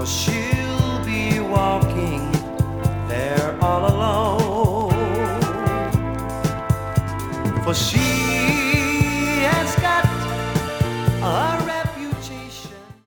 for she'll be walking there all alone. For she